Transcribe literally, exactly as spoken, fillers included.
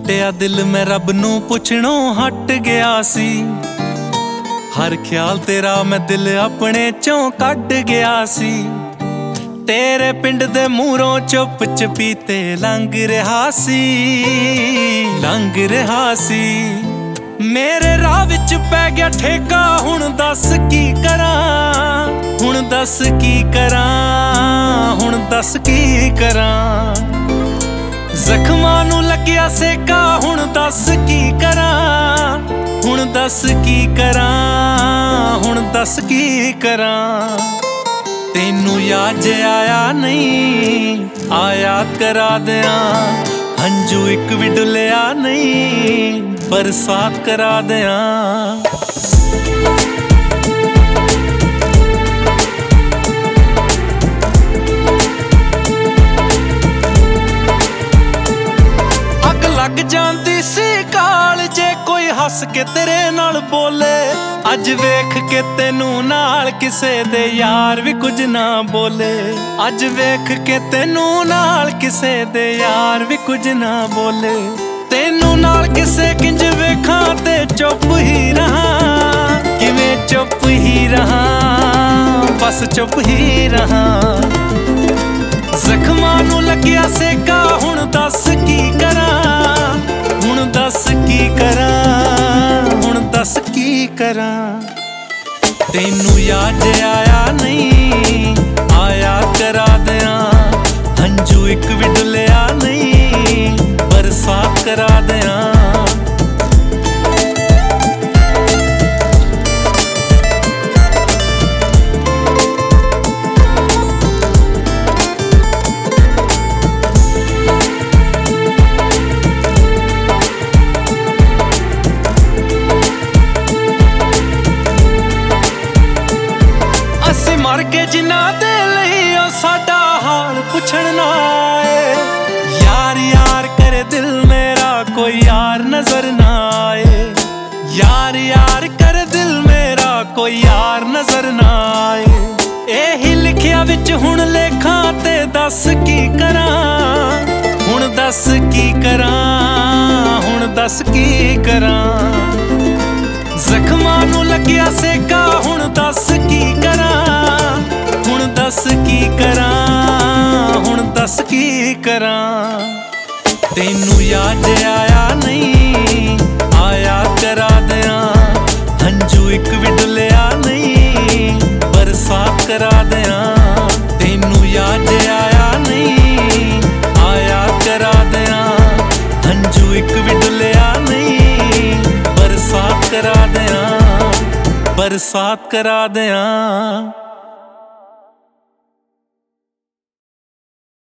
ਟੁੱਟਿਆ ਦਿਲ ਮੈਂ ਰੱਬ ਨੂੰ ਪੁੱਛਣੋਂ ਹਟ ਗਿਆ ਸੀ। ਹਰ ਖਿਆਲ ਤੇਰਾ ਮੈਂ ਦਿਲ ਆਪਣੇ ਚੋਂ ਕੱਢ ਗਿਆ ਸੀ। ਤੇਰੇ ਪਿੰਡ ਦੇ ਮੂਹਰੋਂ ਚੁੱਪ ਚਪੀਤੇ ਲੰਘ ਰਿਹਾ ਸੀ, ਲੰਘ ਰਿਹਾ ਸੀ। ਮੇਰੇ ਰਾਹ ਵਿੱਚ ਪੈ ਗਿਆ ਠੇਕਾ, ਹੁਣ ਦੱਸ ਕੀ ਕਰਾਂ, ਹੁਣ ਦੱਸ ਕੀ ਕਰਾਂ, ਹੁਣ ਦੱਸ ਕੀ ਕਰਾਂ। ਜ਼ਖਮਾਂ ਨੂੰ ਲੱਗਿਆ ਸੇਕਾ, ਹੁਣ ਦੱਸ ਕੀ ਕਰਾਂ, ਹੁਣ ਦੱਸ ਕੀ ਕਰਾਂ, ਹੁਣ ਦੱਸ ਕੀ ਕਰਾਂ। ਤੈਨੂੰ ਯਾਦ ਆਇਆ ਨਹੀਂ, ਆਇਆ ਕਰਾ ਦਿਆਂ। ਹੰਝੂ ਇੱਕ ਵੀ ਡੁੱਲਿਆ ਨਹੀਂ, ਬਰਸਾਤ ਕਰਾ ਦਿਆਂ। ਅੱਗ ਲੱਗ ਜਾਂਦੀ ਸੀ ਕਾਲ ਜੇ ਕੋਈ ਹੱਸ ਕੇ ਤੇਰੇ ਨਾਲ ਬੋਲੇ। ਅੱਜ ਵੇਖ ਕੇ ਤੈਨੂੰ ਨਾਲ ਕਿਸੇ ਦੇ ਯਾਰ ਵੀ ਕੁਝ ਨਾ ਬੋਲੇ। ਅੱਜ ਵੇਖ ਕੇ ਤੈਨੂੰ ਨਾਲ ਕਿਸੇ ਦੇ ਯਾਰ ਵੀ ਕੁਝ ਨਾ ਬੋਲੇ। ਤੈਨੂੰ ਨਾਲ ਕਿਸੇ ਕਿੰਜ ਵੇਖਾਂ ਤੇ ਚੁੱਪ ਹੀ ਰਹਾਂ, ਕਿਵੇਂ ਚੁੱਪ ਹੀ ਰਹਾਂ, ਬਸ ਚੁੱਪ ਹੀ ਰਹਾਂ। ਜ਼ਖਮਾਂ ਨੂੰ ਲੱਗਿਆ ਸੇਕਾ, ਹੁਣ ਦੱਸ ਕੀ ਕਰਾਂ, ਹੁਣ ਦੱਸ ਕੀ ਕਰਾਂ, ਹੁਣ ਦੱਸ ਕੀ ਕਰਾਂ। ਤੈਨੂੰ ਯਾਦ ਆਇਆ ਨਹੀਂ, ਆਇਆ ਕਰਾ ਦਿਆਂ। ਹੰਝੂ ਇੱਕ ਵੀ ਡੁੱਲਿਆ ਨਹੀਂ, ਬਰਸਾਤ ਕਰਾ ਦਿਆਂ। ਮਰ ਕੇ ਜਿਨ੍ਹਾਂ ਦੇ ਲਈ ਉਹ ਸਾਡਾ ਹਾਲ ਪੁੱਛਣ ਨਾ ਆਏ। ਯਾਰ ਯਾਰ ਕਰੇ ਦਿਲ ਮੇਰਾ, ਕੋਈ ਯਾਰ ਨਜ਼ਰ ਨਾ ਆਏ। ਯਾਰ ਯਾਰ ਕਰੇ ਦਿਲ ਮੇਰਾ, ਕੋਈ ਯਾਰ ਨਜ਼ਰ ਨਾ ਆਏ। ਇਹੀ ਲਿਖਿਆ ਵਿੱਚ ਹੁਣ ਲੇਖਾਂ ਤੇ ਦੱਸ ਕੀ ਕਰਾਂ, ਹੁਣ ਦੱਸ ਕੀ ਕਰਾਂ, ਹੁਣ ਦੱਸ ਕੀ ਕਰਾਂ। ਜ਼ਖਮਾਂ ਨੂੰ ਲੱਗਿਆ ਸੇਕਾ, ਹੁਣ ਦੱਸ ਕੀ ਕਰਾਂ, ਹੁਣ ਦੱਸ ਕੀ ਕਰਾਂ, ਹੁਣ ਦੱਸ ਕੀ ਕਰਾਂ। ਤੈਨੂੰ ਯਾਦ ਆਇਆ ਨਹੀਂ, ਆਇਆ ਕਰਾ ਦਿਆਂ। ਹੰਝੂ ਇੱਕ ਵੀ ਡੁੱਲਿਆ ਨਹੀਂ, ਬਰਸਾਤ ਕਰਾ ਦਿਆਂ। ਤੈਨੂੰ ਯਾਦ ਆਇਆ ਨਹੀਂ, ਆਇਆ ਕਰਾ ਦਿਆਂ। ਹੰਝੂ ਇੱਕ ਵੀ ਡੁੱਲਿਆ ਨਹੀਂ, ਬਰਸਾਤ ਕਰਾ ਦਿਆਂ, ਬਰਸਾਤ ਕਰਾ ਦਿਆਂ।